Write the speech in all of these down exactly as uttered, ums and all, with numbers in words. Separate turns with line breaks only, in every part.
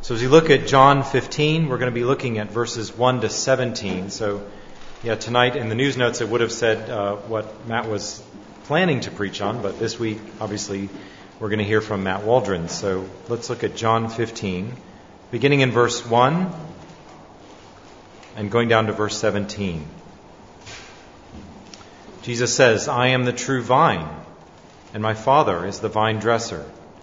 So as you look at John fifteen, we're going to be looking at verses one to seventeen. So yeah, tonight in the news notes it would have said uh, what Matt was planning to preach on, but this week, obviously, we're going to hear from Matt Waldron. So let's look at John fifteen, beginning in verse one and going down to verse seventeen. Jesus says, "I am the true vine, and my Father is the vine dresser.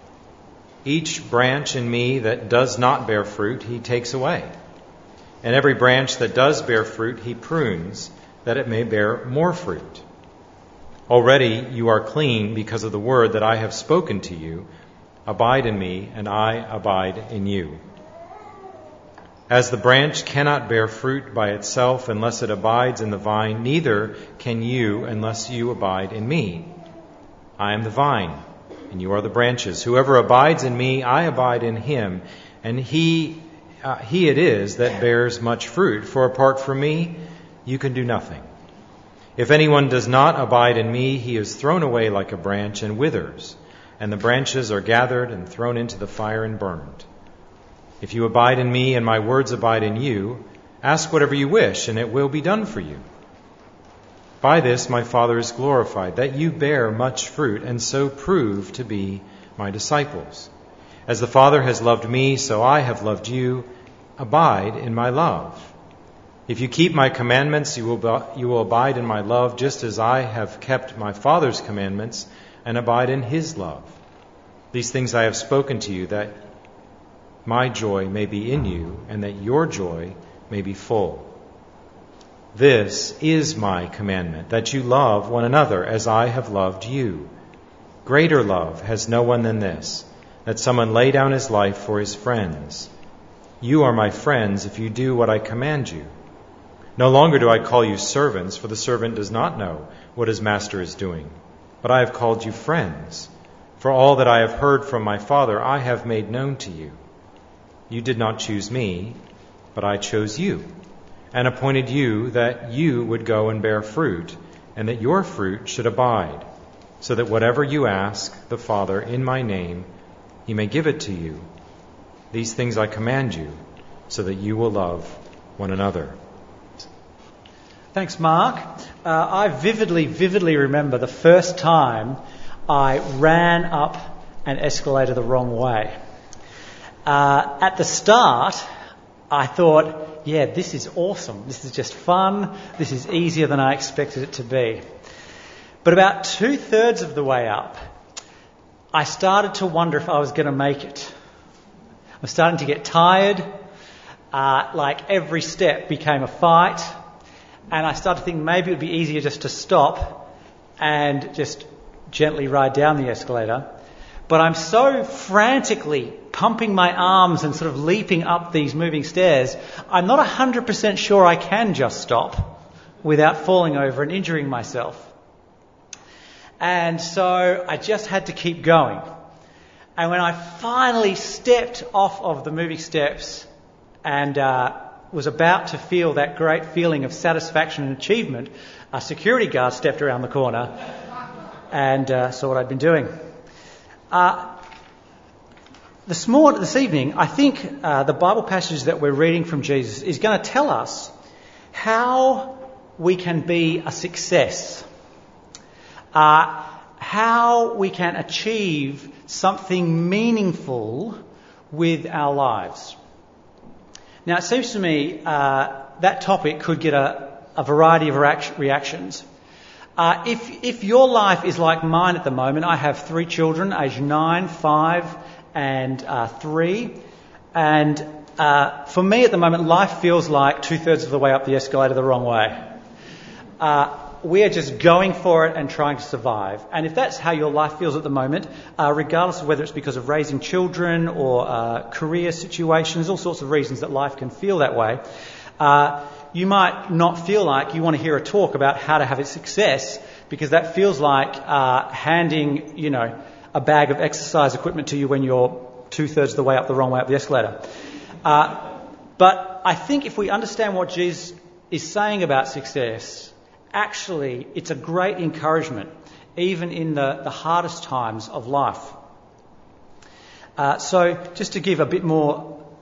Each branch in me that does not bear fruit, he takes away. And every branch that does bear fruit, he prunes, that it may bear more fruit. Already you are clean because of the word that I have spoken to you. Abide in me, and I abide in you. As the branch cannot bear fruit by itself unless it abides in the vine, neither can you unless you abide in me. I am the vine, and you are the branches. Whoever abides in me, I abide in him, and he uh, he it is that bears much fruit. For apart from me, you can do nothing. If anyone does not abide in me, he is thrown away like a branch and withers, and the branches are gathered and thrown into the fire and burned. If you abide in me and my words abide in you, ask whatever you wish, and it will be done for you. By this my Father is glorified, that you bear much fruit, and so prove to be my disciples. As the Father has loved me, so I have loved you. Abide in my love. If you keep my commandments, you will, you will abide in my love, just as I have kept my Father's commandments and abide in his love. These things I have spoken to you, that my joy may be in you, and that your joy may be full. This is my commandment, that you love one another as I have loved you. Greater love has no one than this, that someone lay down his life for his friends. You are my friends if you do what I command you. No longer do I call you servants, for the servant does not know what his master is doing. But I have called you friends, for all that I have heard from my Father I have made known to you. You did not choose me, but I chose you, and appointed you that you would go and bear fruit, and that your fruit should abide, so that whatever you ask the Father in my name, he may give it to you. These things I command you, so that you will love one another."
Thanks, Mark. Uh, I vividly, vividly remember the first time I ran up an escalator the wrong way. Uh, at the start, I thought, yeah, this is awesome. This is just fun. This is easier than I expected it to be. But about two-thirds of the way up, I started to wonder if I was going to make it. I was starting to get tired. Uh, like every step became a fight. And I started to think maybe it would be easier just to stop and just gently ride down the escalator. But I'm so frantically pumping my arms and sort of leaping up these moving stairs, I'm not one hundred percent sure I can just stop without falling over and injuring myself. And so I just had to keep going. And when I finally stepped off of the moving steps and uh, was about to feel that great feeling of satisfaction and achievement, a security guard stepped around the corner and uh, saw what I'd been doing. Uh, this morning, this evening, I think uh, the Bible passage that we're reading from Jesus is going to tell us how we can be a success, uh, how we can achieve something meaningful with our lives. Now, it seems to me uh, that topic could get a, a variety of react- reactions. Uh, if if your life is like mine at the moment, I have three children, aged nine, five, and uh, three. And uh, for me at the moment, life feels like two-thirds of the way up the escalator the wrong way. Uh, we are just going for it and trying to survive. And if that's how your life feels at the moment, uh, regardless of whether it's because of raising children or uh, career situations, all sorts of reasons that life can feel that way, uh, you might not feel like you want to hear a talk about how to have a success, because that feels like uh, handing, you know, a bag of exercise equipment to you when you're two-thirds of the way up the wrong way up the escalator. Uh, but I think if we understand what Jesus is saying about success, actually it's a great encouragement, even in the, the hardest times of life. Uh, so just to give a bit more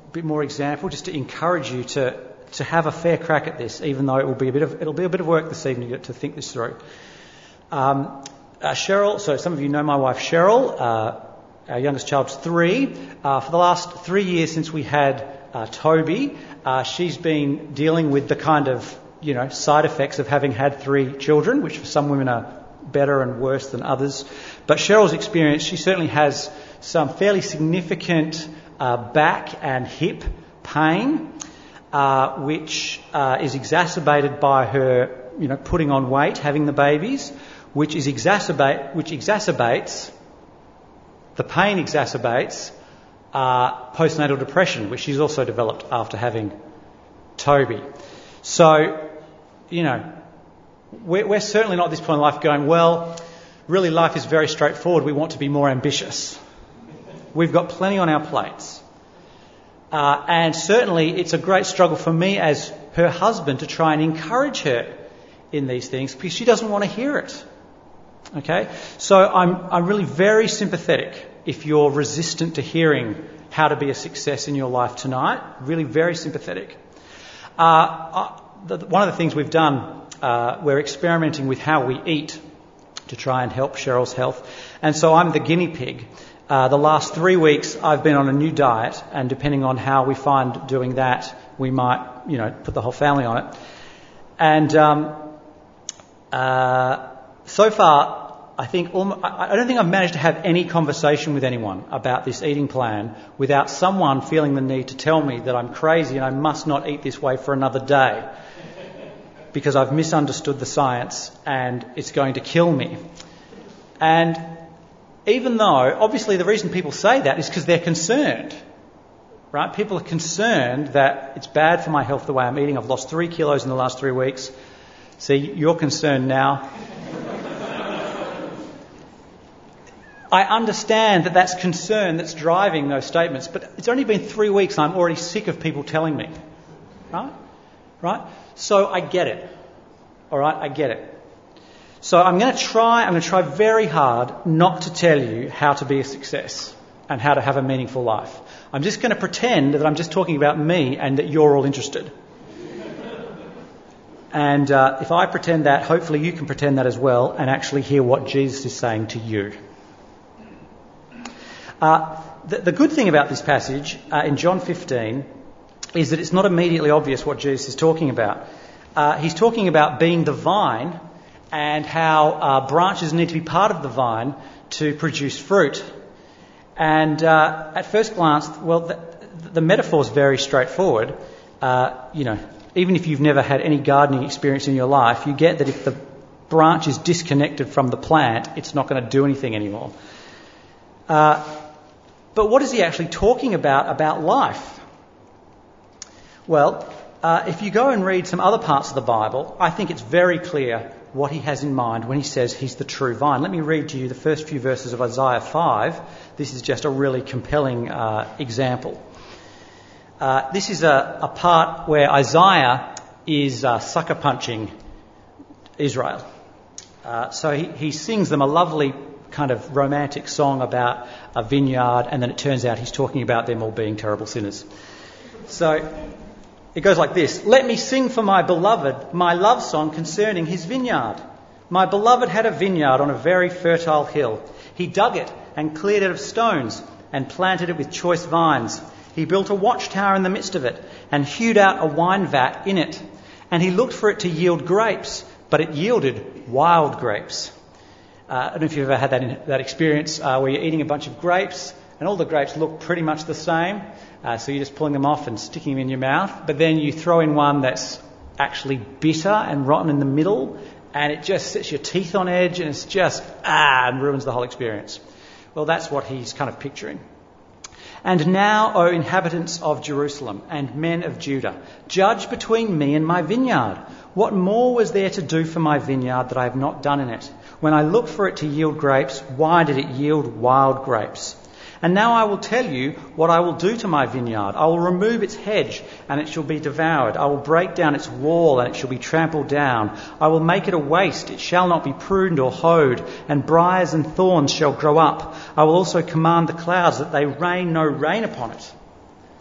bit more example, just to encourage you to, to have a fair crack at this, even though it will be a bit of it'll be a bit of work this evening to think this through. Um, uh, Cheryl, so some of you know my wife Cheryl. Uh, our youngest child's three. Uh, for the last three years since we had uh, Toby, uh, she's been dealing with the kind of you know side effects of having had three children, which for some women are better and worse than others. But Cheryl's experience, she certainly has some fairly significant uh, back and hip pain, uh, which uh, is exacerbated by her, you know, putting on weight, having the babies, which is exacerbate, which exacerbates, the pain exacerbates uh, postnatal depression, which she's also developed after having Toby. So, you know, we're, we're certainly not at this point in life going, well, really life is very straightforward. We want to be more ambitious. We've got plenty on our plates. Uh, and certainly it's a great struggle for me as her husband to try and encourage her in these things because she doesn't want to hear it. Okay? So I'm, I'm really very sympathetic if you're resistant to hearing how to be a success in your life tonight. Really very sympathetic. Uh, uh, the, one of the things we've done, uh, we're experimenting with how we eat to try and help Cheryl's health. And so I'm the guinea pig. Uh, the last three weeks I've been on a new diet, and depending on how we find doing that, we might, you know, put the whole family on it. And um, uh, so far, I think almost, I don't think I've managed to have any conversation with anyone about this eating plan without someone feeling the need to tell me that I'm crazy and I must not eat this way for another day because I've misunderstood the science and it's going to kill me. And even though, obviously the reason people say that is because they're concerned, right? People are concerned that it's bad for my health the way I'm eating. I've lost three kilos in the last three weeks. See, you're concerned now. I understand that that's concern that's driving those statements, but it's only been three weeks and I'm already sick of people telling me, right? Right? So I get it. All right, I get it. So I'm going to try, I'm going to try very hard not to tell you how to be a success and how to have a meaningful life. I'm just going to pretend that I'm just talking about me and that you're all interested. And uh, if I pretend that, hopefully you can pretend that as well and actually hear what Jesus is saying to you. Uh, the, the good thing about this passage uh, in John fifteen is that it's not immediately obvious what Jesus is talking about. Uh, he's talking about being the vine and how uh, branches need to be part of the vine to produce fruit. And uh, at first glance, well, the, the metaphor is very straightforward. Uh, you know, even if you've never had any gardening experience in your life, you get that if the branch is disconnected from the plant, it's not going to do anything anymore. Uh, but what is he actually talking about about life? Well, uh, if you go and read some other parts of the Bible, I think it's very clear what he has in mind when he says he's the true vine. Let me read to you the first few verses of Isaiah five. This is just a really compelling uh, example. Uh, this is a, a part where Isaiah is uh, sucker punching Israel. Uh, so he, he sings them a lovely kind of romantic song about a vineyard, and then it turns out he's talking about them all being terrible sinners. So it goes like this. Let me sing for my beloved my love song concerning his vineyard. My beloved had a vineyard on a very fertile hill. He dug it and cleared it of stones and planted it with choice vines. He built a watchtower in the midst of it and hewed out a wine vat in it. And he looked for it to yield grapes, but it yielded wild grapes. Uh, I don't know if you've ever had that, in, that experience uh, where you're eating a bunch of grapes and all the grapes look pretty much the same. Uh, so you're just pulling them off and sticking them in your mouth. But then you throw in one that's actually bitter and rotten in the middle, and it just sets your teeth on edge, and it's just, ah, and ruins the whole experience. Well, that's what he's kind of picturing. And now, O inhabitants of Jerusalem and men of Judah, judge between me and my vineyard. What more was there to do for my vineyard that I have not done in it? When I looked for it to yield grapes, why did it yield wild grapes? And now I will tell you what I will do to my vineyard. I will remove its hedge, and it shall be devoured. I will break down its wall, and it shall be trampled down. I will make it a waste. It shall not be pruned or hoed, and briars and thorns shall grow up. I will also command the clouds that they rain no rain upon it.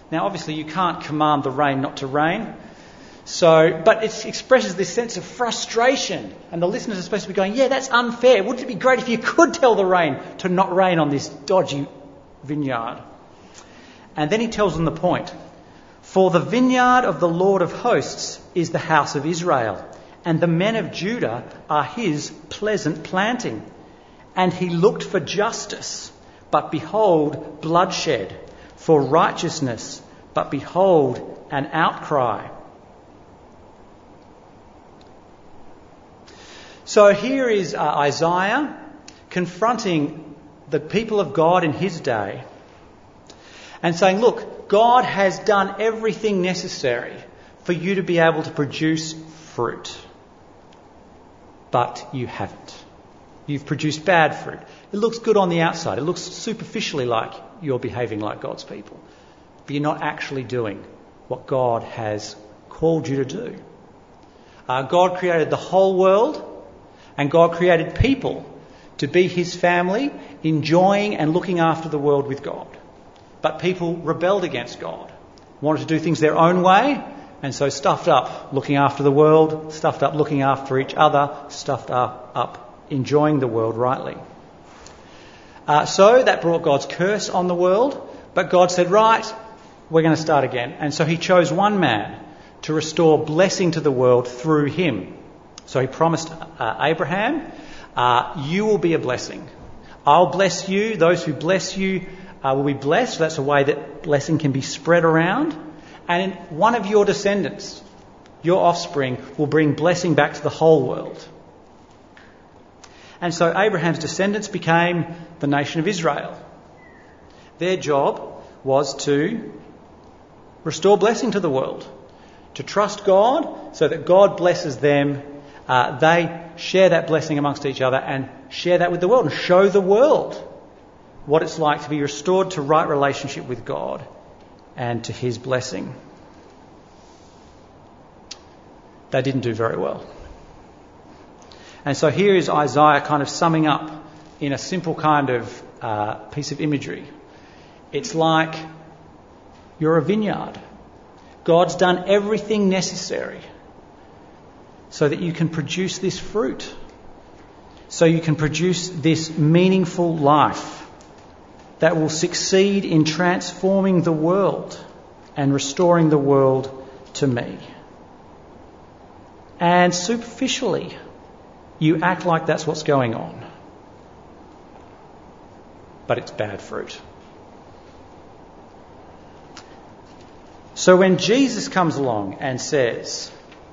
Now, obviously, you can't command the rain not to rain. So, but it expresses this sense of frustration. And the listeners are supposed to be going, yeah, that's unfair. Wouldn't it be great if you could tell the rain to not rain on this dodgy vineyard? And then he tells them the point. For the vineyard of the Lord of hosts is the house of Israel, and the men of Judah are his pleasant planting. And he looked for justice, but behold, bloodshed, for righteousness, but behold, an outcry. So here is uh, Isaiah confronting the people of God in his day and saying, look, God has done everything necessary for you to be able to produce fruit. But you haven't. You've produced bad fruit. It looks good on the outside. It looks superficially like you're behaving like God's people. But you're not actually doing what God has called you to do. Uh, God created the whole world, and God created people to be his family, enjoying and looking after the world with God. But people rebelled against God, wanted to do things their own way, and so stuffed up looking after the world, stuffed up looking after each other, stuffed up, up enjoying the world rightly. Uh, so that brought God's curse on the world, but God said, right, we're going to start again. And so he chose one man to restore blessing to the world through him. So he promised uh, Abraham, uh, you will be a blessing. I'll bless you. Those who bless you uh, will be blessed. That's a way that blessing can be spread around. And one of your descendants, your offspring, will bring blessing back to the whole world. And so Abraham's descendants became the nation of Israel. Their job was to restore blessing to the world, to trust God so that God blesses them. Uh, they share that blessing amongst each other and share that with the world and show the world what it's like to be restored to right relationship with God and to his blessing. They didn't do very well. And so here is Isaiah kind of summing up in a simple kind of uh, piece of imagery. It's like you're a vineyard. God's done everything necessary so that you can produce this fruit, so you can produce this meaningful life that will succeed in transforming the world and restoring the world to me. And superficially, you act like that's what's going on. But it's bad fruit. So when Jesus comes along and says,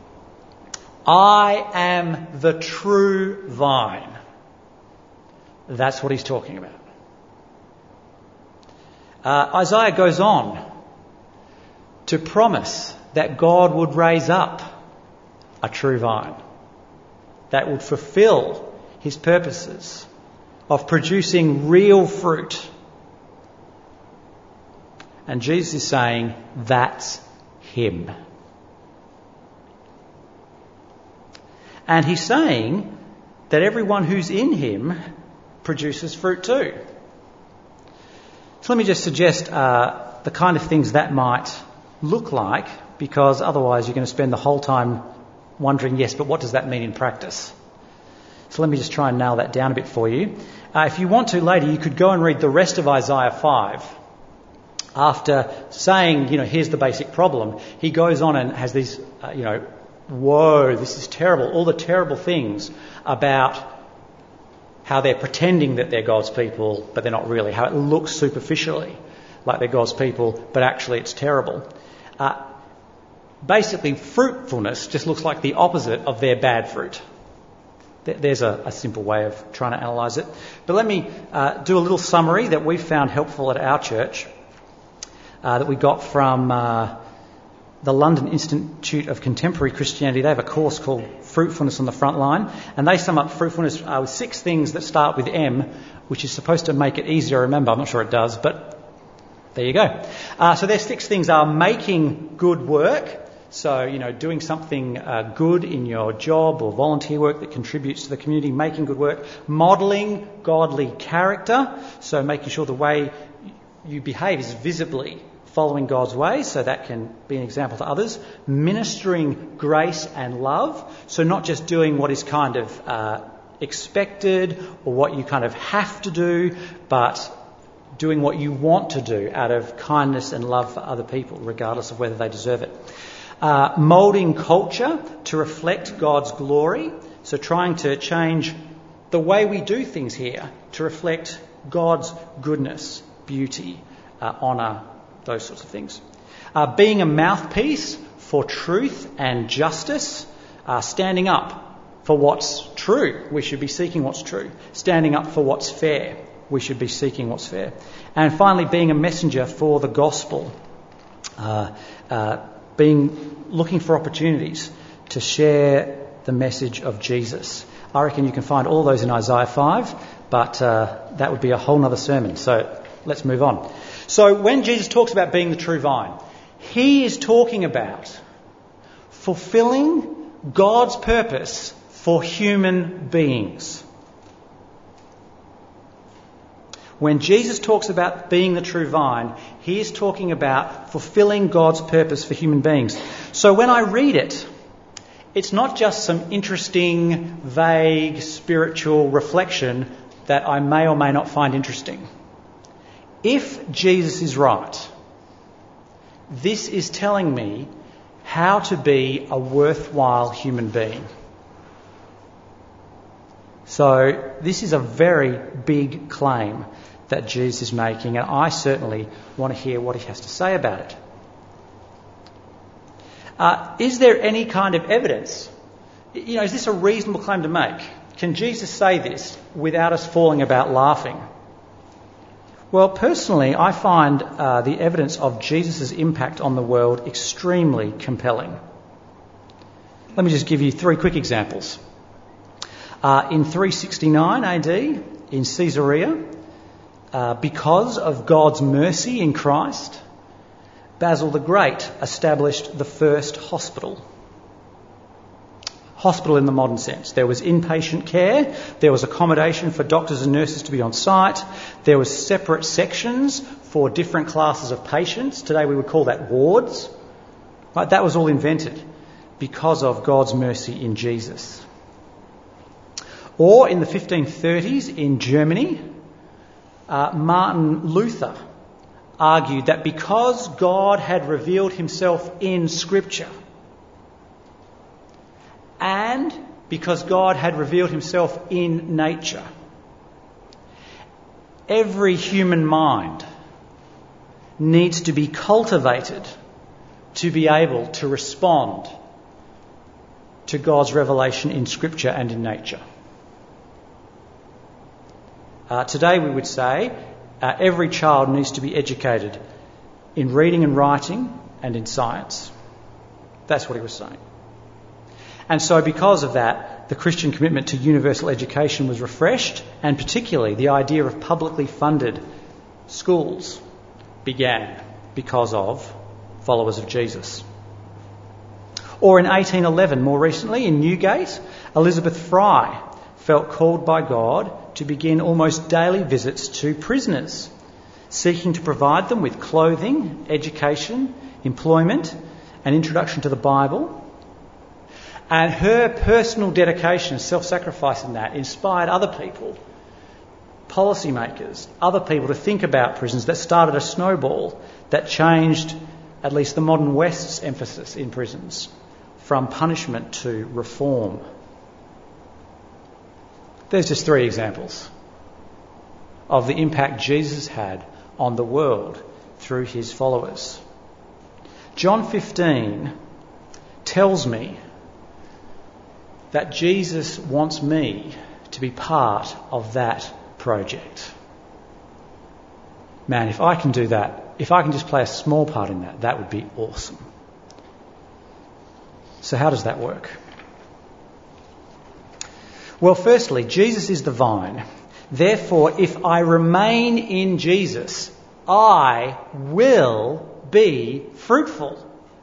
I am the true vine, that's what he's talking about. Uh, Isaiah goes on to promise that God would raise up a true vine that would fulfill his purposes of producing real fruit. And Jesus is saying, that's him. And he's saying that everyone who's in him produces fruit too. So let me just suggest uh, the kind of things that might look like, because otherwise you're going to spend the whole time wondering, yes, but what does that mean in practice? So let me just try and nail that down a bit for you. Uh, if you want to later, you could go and read the rest of Isaiah five. After saying, you know, here's the basic problem, he goes on and has these, uh, you know, whoa, this is terrible, all the terrible things about how they're pretending that they're God's people, but they're not really, how it looks superficially like they're God's people, but actually it's terrible. Uh, basically, fruitfulness just looks like the opposite of their bad fruit. There's a, a simple way of trying to analyse it. But let me uh, do a little summary that we found helpful at our church, uh, that we got from uh, the London Institute of Contemporary Christianity. They have a course called Fruitfulness on the Front Line, and they sum up fruitfulness uh, with six things that start with M, which is supposed to make it easier to remember. I'm not sure it does, but there you go. Uh, so their six things are making good work. So, you know, doing something uh, good in your job or volunteer work that contributes to the community, making good work. Modelling godly character, so making sure the way you behave is visibly following God's ways, so that can be an example to others. Ministering grace and love, so not just doing what is kind of uh, expected or what you kind of have to do, but doing what you want to do out of kindness and love for other people, regardless of whether they deserve it. Uh, moulding culture to reflect God's glory, so trying to change the way we do things here to reflect God's goodness, beauty, uh, honour, those sorts of things. Uh, being a mouthpiece for truth and justice, uh, standing up for what's true. We should be seeking what's true. Standing up for what's fair. We should be seeking what's fair. And finally, being a messenger for the gospel. Uh, uh, being looking for opportunities to share the message of Jesus. I reckon you can find all those in Isaiah five, but uh, that would be a whole other sermon. So let's move on. So when Jesus talks about being the true vine, he is talking about fulfilling God's purpose for human beings. When Jesus talks about being the true vine, he is talking about fulfilling God's purpose for human beings. So when I read it, it's not just some interesting, vague, spiritual reflection that I may or may not find interesting. If Jesus is right, this is telling me how to be a worthwhile human being. So this is a very big claim that Jesus is making, and I certainly want to hear what he has to say about it. Uh, is there any kind of evidence? You know, is this a reasonable claim to make? Can Jesus say this without us falling about laughing? Well, personally, I find uh, the evidence of Jesus' impact on the world extremely compelling. Let me just give you three quick examples. Uh, in three sixty-nine A D, in Caesarea, uh, because of God's mercy in Christ, Basil the Great established the first hospital. Hospital in the modern sense. There was inpatient care, there was accommodation for doctors and nurses to be on site, there was separate sections for different classes of patients. Today we would call that wards. Right, that was all invented because of God's mercy in Jesus. Or in the fifteen thirties in Germany, uh, Martin Luther argued that because God had revealed himself in Scripture and because God had revealed himself in nature, every human mind needs to be cultivated to be able to respond to God's revelation in Scripture and in nature. Uh, today we would say uh, every child needs to be educated in reading and writing and in science. That's what he was saying. And so because of that, the Christian commitment to universal education was refreshed, and particularly the idea of publicly funded schools began because of followers of Jesus. Or in eighteen eleven, more recently, in Newgate, Elizabeth Fry felt called by God to begin almost daily visits to prisoners, seeking to provide them with clothing, education, employment, and introduction to the Bible. And her personal dedication and self-sacrifice in that inspired other people, policymakers, other people to think about prisons. That started a snowball that changed at least the modern West's emphasis in prisons from punishment to reform. There's just three examples of the impact Jesus had on the world through his followers. John fifteen tells me that Jesus wants me to be part of that project. Man, if I can do that, if I can just play a small part in that, that would be awesome. So how does that work? Well, firstly, Jesus is the vine. Therefore, if I remain in Jesus, I will be fruitful.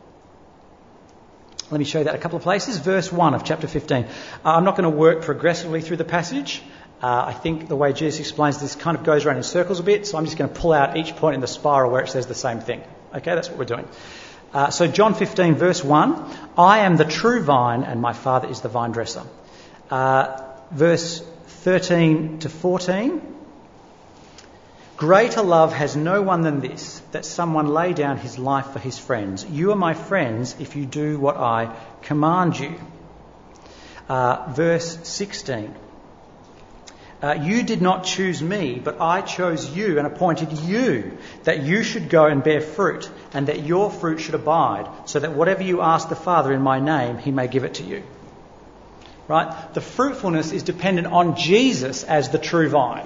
Let me show you that a couple of places. Verse one of chapter fifteen. Uh, I'm not going to work progressively through the passage. Uh, I think the way Jesus explains this kind of goes around in circles a bit, so I'm just going to pull out each point in the spiral where it says the same thing. Okay, that's what we're doing. Uh, so John fifteen verse one, I am the true vine and my Father is the vine dresser. Uh, verse thirteen to fourteen, greater love has no one than this, that someone lay down his life for his friends. You are my friends if you do what I command you. Uh, verse sixteen, Uh, you did not choose me, but I chose you and appointed you that you should go and bear fruit and that your fruit should abide, so that whatever you ask the Father in my name, he may give it to you. Right? The fruitfulness is dependent on Jesus as the true vine.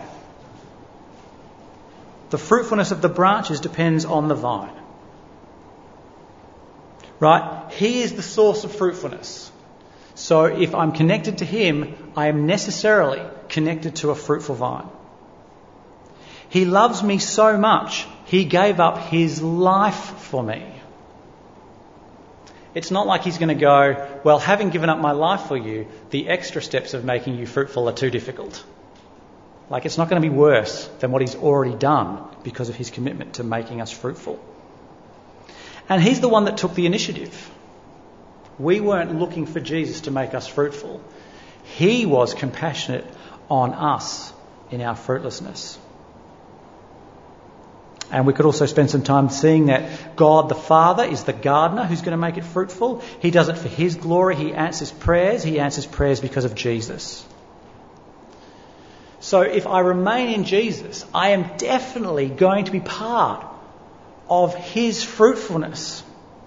The fruitfulness of the branches depends on the vine. Right? He is the source of fruitfulness. So if I'm connected to him, I am necessarily connected to a fruitful vine. He loves me so much, he gave up his life for me. It's not like he's going to go, well, having given up my life for you, the extra steps of making you fruitful are too difficult. Like, it's not going to be worse than what he's already done because of his commitment to making us fruitful. And he's the one that took the initiative. We weren't looking for Jesus to make us fruitful. He was compassionate on us in our fruitlessness. And we could also spend some time seeing that God the Father is the gardener who's going to make it fruitful. He does it for his glory. He answers prayers. He answers prayers because of Jesus. So if I remain in Jesus, I am definitely going to be part of his fruitfulness,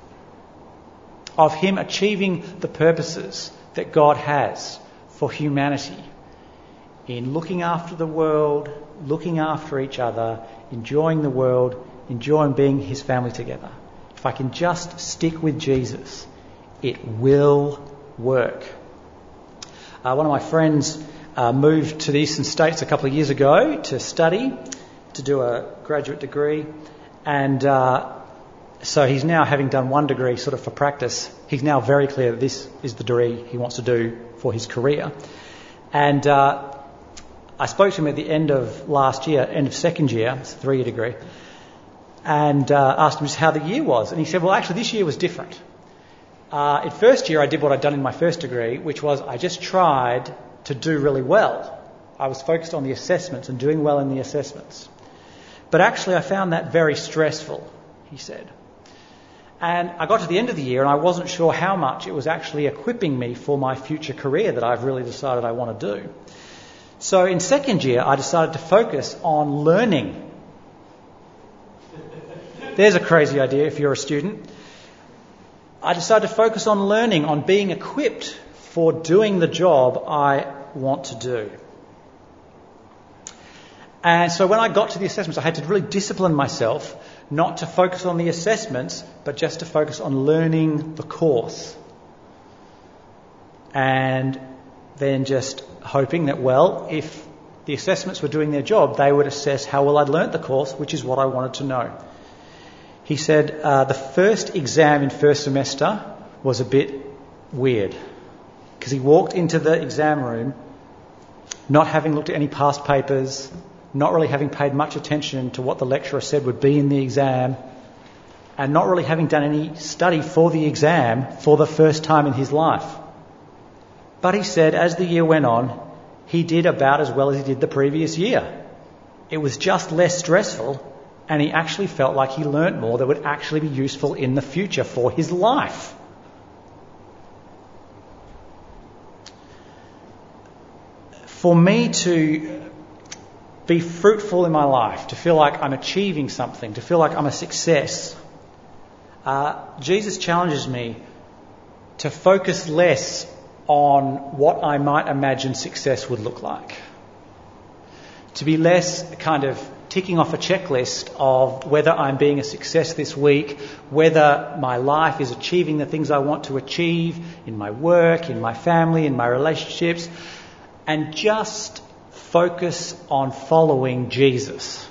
of him achieving the purposes that God has for humanity in looking after the world, looking after each other, enjoying the world, enjoying being his family together. If I can just stick with Jesus, it will work. Uh, one of my friends uh, moved to the eastern states a couple of years ago to study, to do a graduate degree, and uh, so he's now, having done one degree sort of for practice, he's now very clear that this is the degree he wants to do for his career. And uh, I spoke to him at the end of last year, end of second year, it's a three-year degree, and uh, asked him just how the year was. And he said, well, actually, this year was different. Uh, in first year, I did what I'd done in my first degree, which was I just tried to do really well. I was focused on the assessments and doing well in the assessments. But actually, I found that very stressful, he said. And I got to the end of the year and I wasn't sure how much it was actually equipping me for my future career that I've really decided I want to do. So in second year, I decided to focus on learning. There's a crazy idea if you're a student. I decided to focus on learning, on being equipped for doing the job I want to do. And so when I got to the assessments, I had to really discipline myself not to focus on the assessments, but just to focus on learning the course. And then just hoping that, well, if the assessments were doing their job, they would assess how well I'd learnt the course, which is what I wanted to know. He said uh, the first exam in first semester was a bit weird because he walked into the exam room not having looked at any past papers, not really having paid much attention to what the lecturer said would be in the exam, and not really having done any study for the exam for the first time in his life. But he said as the year went on, he did about as well as he did the previous year. It was just less stressful, and he actually felt like he learnt more that would actually be useful in the future for his life. For me to be fruitful in my life, to feel like I'm achieving something, to feel like I'm a success, uh, Jesus challenges me to focus less on what I might imagine success would look like. To be less kind of ticking off a checklist of whether I'm being a success this week, whether my life is achieving the things I want to achieve in my work, in my family, in my relationships, and just focus on following Jesus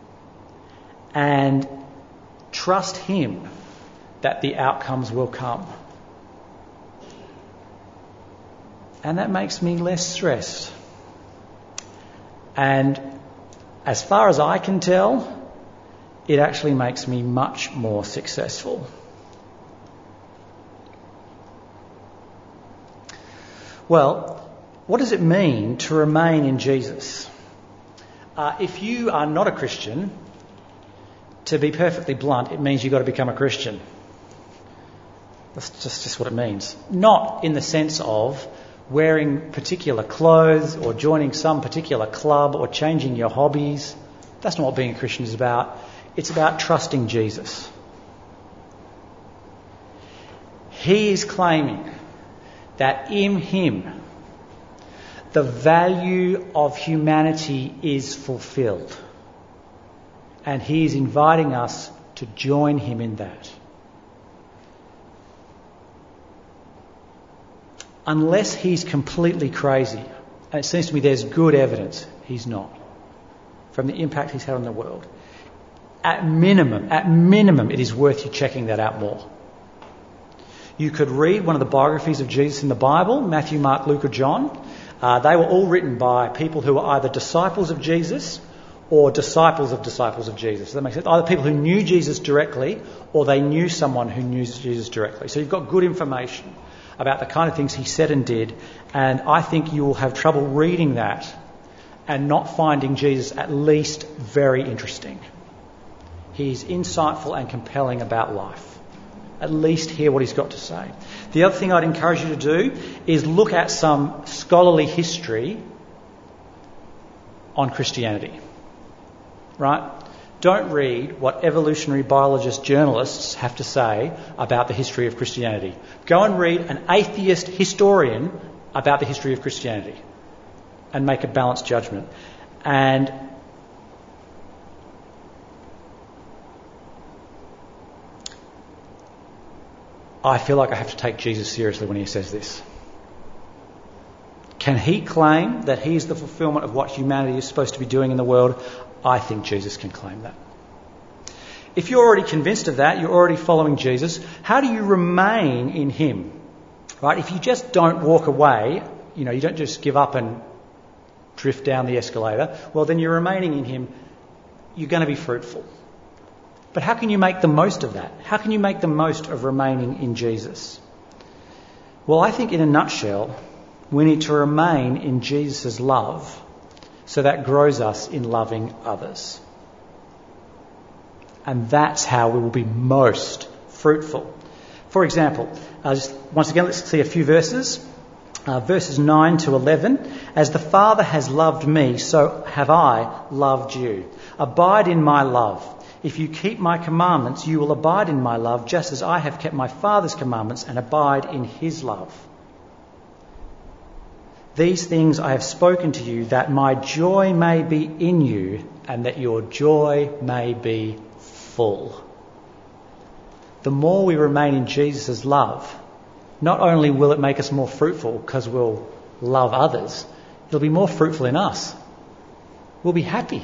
and trust him that the outcomes will come. And that makes me less stressed. And as far as I can tell, it actually makes me much more successful. Well, what does it mean to remain in Jesus? Uh, if you are not a Christian, to be perfectly blunt, it means you've got to become a Christian. That's just, just what it means. Not in the sense of wearing particular clothes or joining some particular club or changing your hobbies. That's not what being a Christian is about. It's about trusting Jesus. He is claiming that in him the value of humanity is fulfilled. And he is inviting us to join him in that. Unless he's completely crazy, and it seems to me there's good evidence he's not, from the impact he's had on the world. At minimum, at minimum, it is worth you checking that out more. You could read one of the biographies of Jesus in the Bible, Matthew, Mark, Luke or John. Uh, they were all written by people who were either disciples of Jesus or disciples of disciples of Jesus. Does that make sense? Either people who knew Jesus directly or they knew someone who knew Jesus directly. So you've got good information about the kind of things he said and did, and I think you will have trouble reading that and not finding Jesus at least very interesting. He's insightful and compelling about life. At least hear what he's got to say. The other thing I'd encourage you to do is look at some scholarly history on Christianity. Right? Don't read what evolutionary biologist journalists have to say about the history of Christianity. Go and read an atheist historian about the history of Christianity and make a balanced judgment. And I feel like I have to take Jesus seriously when he says this. Can he claim that he is the fulfillment of what humanity is supposed to be doing in the world? I think Jesus can claim that. If you're already convinced of that, you're already following Jesus, how do you remain in him? Right? If you just don't walk away, you know, you don't just give up and drift down the escalator, well, then you're remaining in him. You're going to be fruitful. But how can you make the most of that? How can you make the most of remaining in Jesus? Well, I think in a nutshell, we need to remain in Jesus' love so that grows us in loving others. And that's how we will be most fruitful. For example, uh, just once again, let's see a few verses. Uh, verses nine to eleven. As the Father has loved me, so have I loved you. Abide in my love. If you keep my commandments, you will abide in my love, just as I have kept my Father's commandments and abide in his love. These things I have spoken to you, that my joy may be in you, and that your joy may be full. The more we remain in Jesus' love, not only will it make us more fruitful because we'll love others, it'll be more fruitful in us. We'll be happy.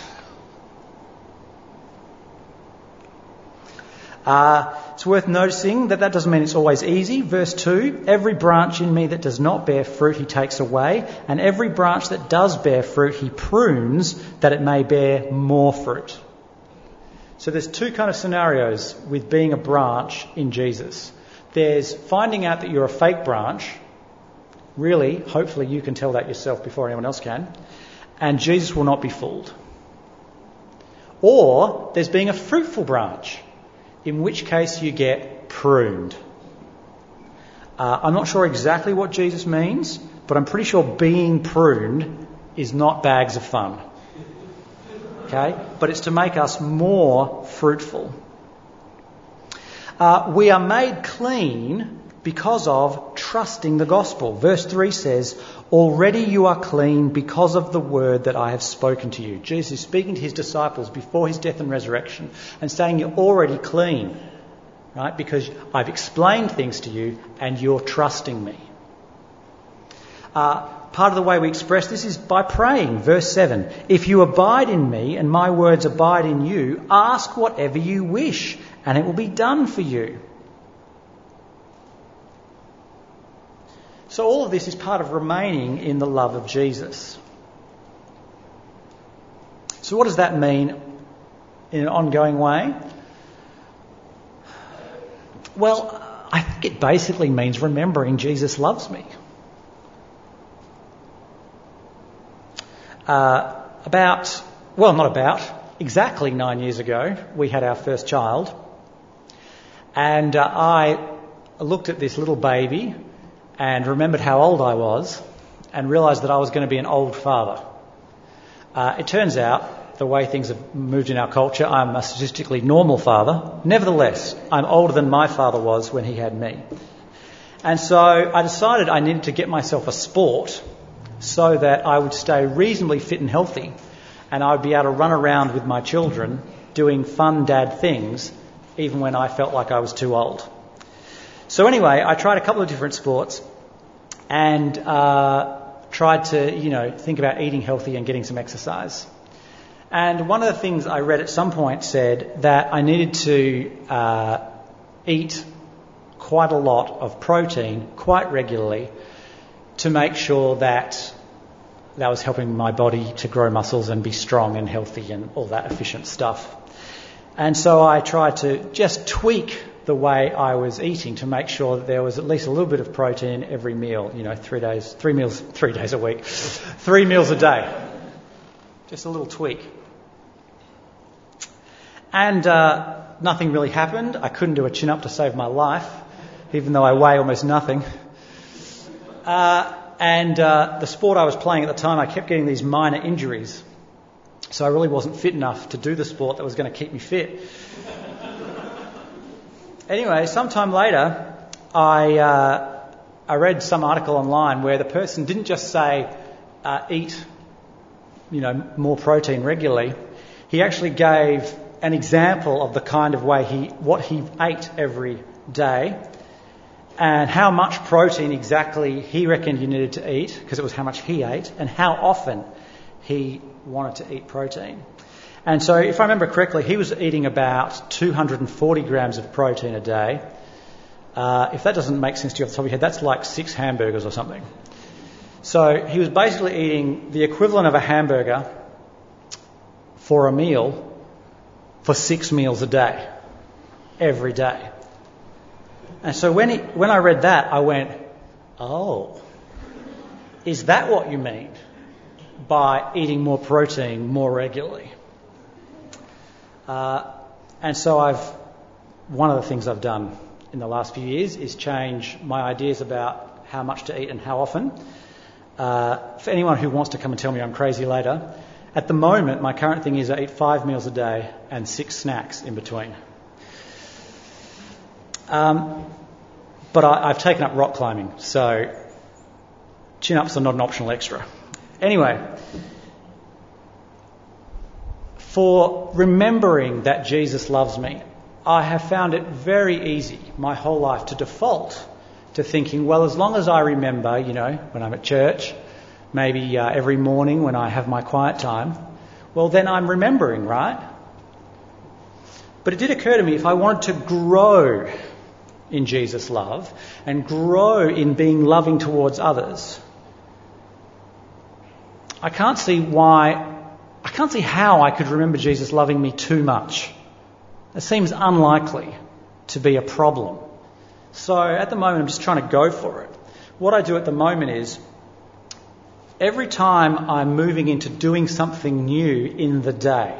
Uh, it's worth noticing that that doesn't mean it's always easy. Verse two, every branch in me that does not bear fruit he takes away, and every branch that does bear fruit he prunes that it may bear more fruit. So there's two kind of scenarios with being a branch in Jesus. There's finding out that you're a fake branch. Really, hopefully you can tell that yourself before anyone else can. And Jesus will not be fooled. Or there's being a fruitful branch, in which case you get pruned. Uh, I'm not sure exactly what Jesus means, but I'm pretty sure being pruned is not bags of fun. Okay? But it's to make us more fruitful. Uh, we are made clean because of trusting the gospel. Verse three says, already you are clean because of the word that I have spoken to you. Jesus is speaking to his disciples before his death and resurrection and saying you're already clean, right? Because I've explained things to you and you're trusting me. Uh, part of the way we express this is by praying. Verse seven, if you abide in me and my words abide in you, ask whatever you wish and it will be done for you. So all of this is part of remaining in the love of Jesus. So what does that mean in an ongoing way? Well, I think it basically means remembering Jesus loves me. Uh, about, well, not about, exactly nine years ago, we had our first child. And uh, I looked at this little baby and remembered how old I was and realised that I was going to be an old father. Uh, it turns out, the way things have moved in our culture, I'm a statistically normal father. Nevertheless, I'm older than my father was when he had me. And so I decided I needed to get myself a sport so that I would stay reasonably fit and healthy and I would be able to run around with my children doing fun dad things even when I felt like I was too old. So anyway, I tried a couple of different sports and uh, tried to, you know, think about eating healthy and getting some exercise. And one of the things I read at some point said that I needed to uh, eat quite a lot of protein quite regularly to make sure that that was helping my body to grow muscles and be strong and healthy and all that efficient stuff. And so I tried to just tweak the way I was eating to make sure that there was at least a little bit of protein every meal, you know, three days, three meals, three days a week, three meals a day. Just a little tweak. And uh, nothing really happened. I couldn't do a chin-up to save my life, even though I weigh almost nothing. Uh, and uh, the sport I was playing at the time, I kept getting these minor injuries. So I really wasn't fit enough to do the sport that was going to keep me fit. Anyway, sometime later, I uh, I read some article online where the person didn't just say, uh, eat, you know, more protein regularly. He actually gave an example of the kind of way he, what he ate every day and how much protein exactly he reckoned you needed to eat, because it was how much he ate, and how often he wanted to eat protein. And so, if I remember correctly, he was eating about two hundred forty grams of protein a day. Uh, if that doesn't make sense to you off the top of your head, that's like six hamburgers or something. So he was basically eating the equivalent of a hamburger for a meal for six meals a day, every day. And so when he, when I read that, I went, oh, is that what you mean by eating more protein more regularly? Uh, and so I've, one of the things I've done in the last few years is change my ideas about how much to eat and how often. Uh, for anyone who wants to come and tell me I'm crazy later, at the moment my current thing is I eat five meals a day and six snacks in between. Um, but I, I've taken up rock climbing, so chin-ups are not an optional extra. Anyway, for remembering that Jesus loves me, I have found it very easy my whole life to default to thinking, well, as long as I remember, you know, when I'm at church, maybe uh, every morning when I have my quiet time, well, then I'm remembering, right? But it did occur to me, if I wanted to grow in Jesus' love and grow in being loving towards others, I can't see why, I can't see how I could remember Jesus loving me too much. It seems unlikely to be a problem. So at the moment, I'm just trying to go for it. What I do at the moment is, every time I'm moving into doing something new in the day,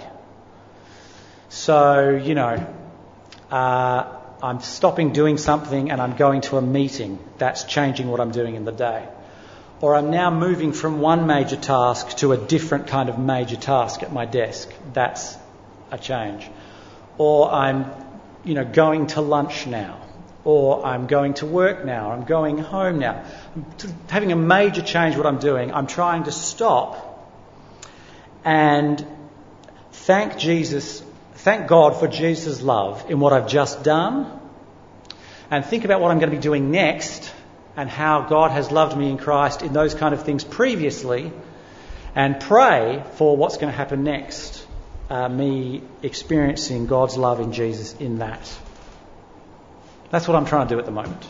so, you know, uh, I'm stopping doing something and I'm going to a meeting, that's changing what I'm doing in the day. Or I'm now moving from one major task to a different kind of major task at my desk, that's a change. Or I'm, you know, going to lunch now. Or I'm going to work now. I'm going home now. I'm having a major change what I'm doing. I'm trying to stop and thank Jesus, thank God for Jesus' love in what I've just done, and think about what I'm going to be doing next and how God has loved me in Christ in those kind of things previously, and pray for what's going to happen next. Uh, me experiencing God's love in Jesus in that. That's what I'm trying to do at the moment.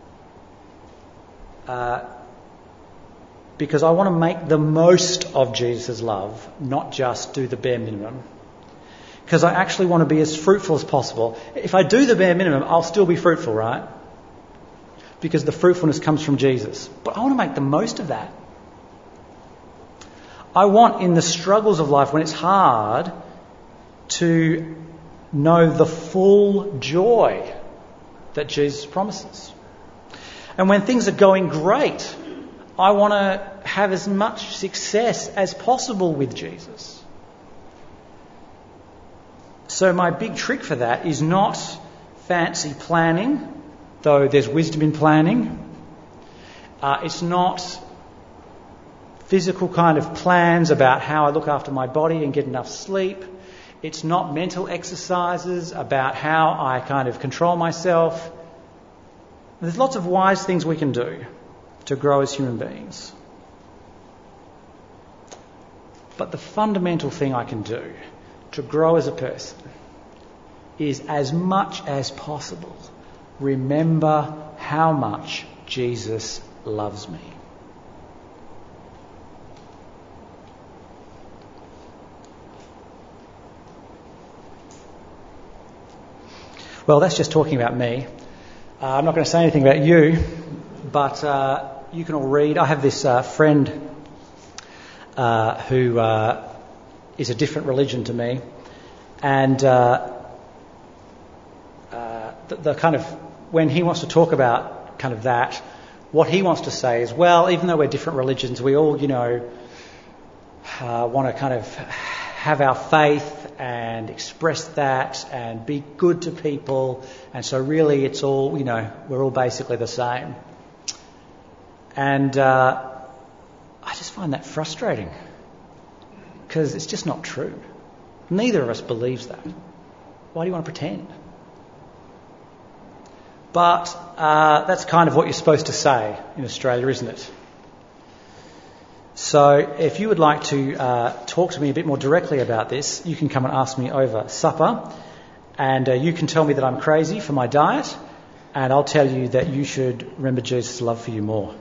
Uh, because I want to make the most of Jesus' love, not just do the bare minimum. because I actually want to be as fruitful as possible. If I do the bare minimum, I'll still be fruitful, right? Because the fruitfulness comes from Jesus. But I want to make the most of that. I want, in the struggles of life, when it's hard, to know the full joy that Jesus promises. And when things are going great, I want to have as much success as possible with Jesus. So my big trick for that is not fancy planning, though there's wisdom in planning. Uh, it's not physical kind of plans about how I look after my body and get enough sleep. It's not mental exercises about how I kind of control myself. There's lots of wise things we can do to grow as human beings. But the fundamental thing I can do to grow as a person is, as much as possible, remember how much Jesus loves me. Well, that's just talking about me. Uh, I'm not going to say anything about you, but uh, you can all read. I have this uh, friend uh, who uh, is a different religion to me, and uh, uh, the, the kind of, when he wants to talk about kind of that, what he wants to say is, well, even though we're different religions, we all, you know, uh, want to kind of have our faith and express that and be good to people, and so really it's all, you know, we're all basically the same. And uh, I just find that frustrating, because it's just not true. Neither of us believes that. Why do you want to pretend? But uh, that's kind of what you're supposed to say in Australia, isn't it? So if you would like to uh, talk to me a bit more directly about this, you can come and ask me over supper, and uh, you can tell me that I'm crazy for my diet, and I'll tell you that you should remember Jesus' love for you more.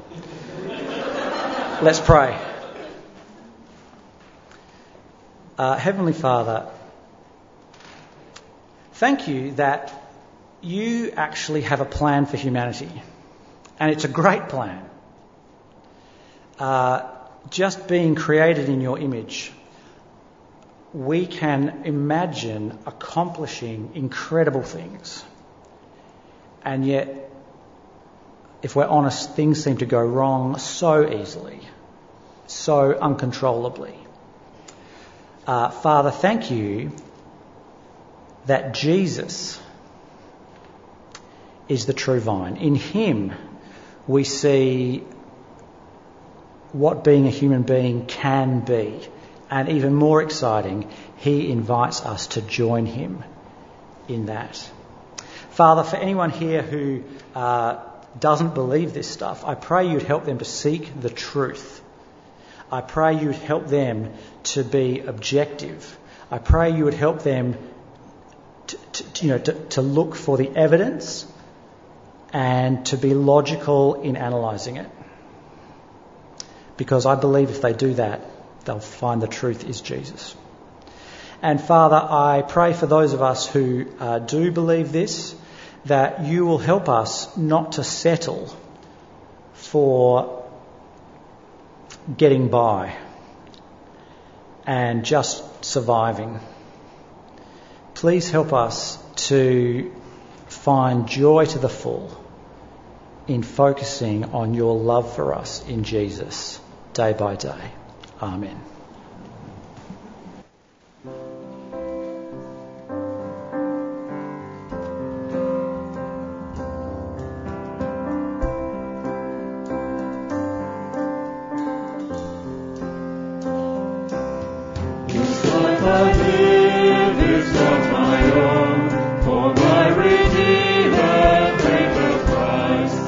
Let's pray. Uh, Heavenly Father, thank you that you actually have a plan for humanity, and it's a great plan. Uh, just being created in your image, we can imagine accomplishing incredible things. And yet, if we're honest, things seem to go wrong so easily, so uncontrollably. Uh, Father, thank you that Jesus is the true vine. In him we see what being a human being can be. And even more exciting, he invites us to join him in that. Father, for anyone here who uh, doesn't believe this stuff, I pray you'd help them to seek the truth. I pray you would help them to be objective. I pray you would help them to, to, you know, to, to look for the evidence and to be logical in analysing it. Because I believe if they do that, they'll find the truth is Jesus. And Father, I pray for those of us who uh, do believe this, that you will help us not to settle for getting by and just surviving. Please help us to find joy to the full in focusing on your love for us in Jesus, day by day. Amen.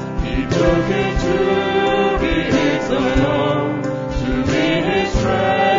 Took it to be his alone, to be his strength.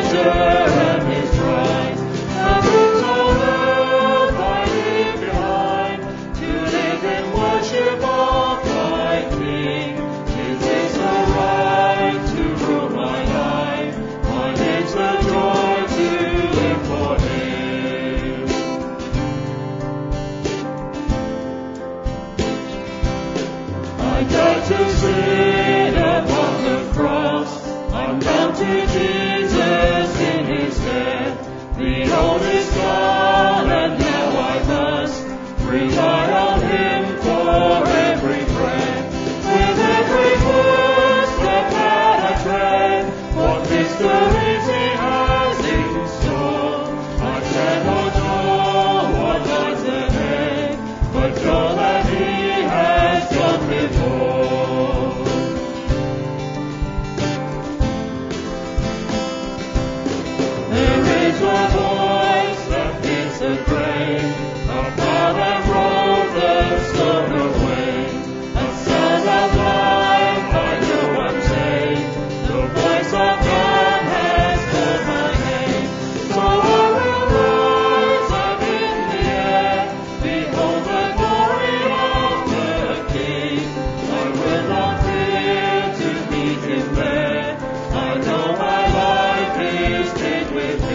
I dare to sit upon the cross. I'm bound to Jesus in his death. The old is gone and now I must rely on him for every breath. With every footstep that I tread, what mysteries he has in store. I cannot know what lies ahead, but know that he has gone before. There is a voice that bids the grave, a power that rolled the stone away. A sound of life, I know I'm saved. The voice of God has called my name. So I will rise up in the air, behold the glory of the King. I will not fear to meet him there. I know my life is hid with him.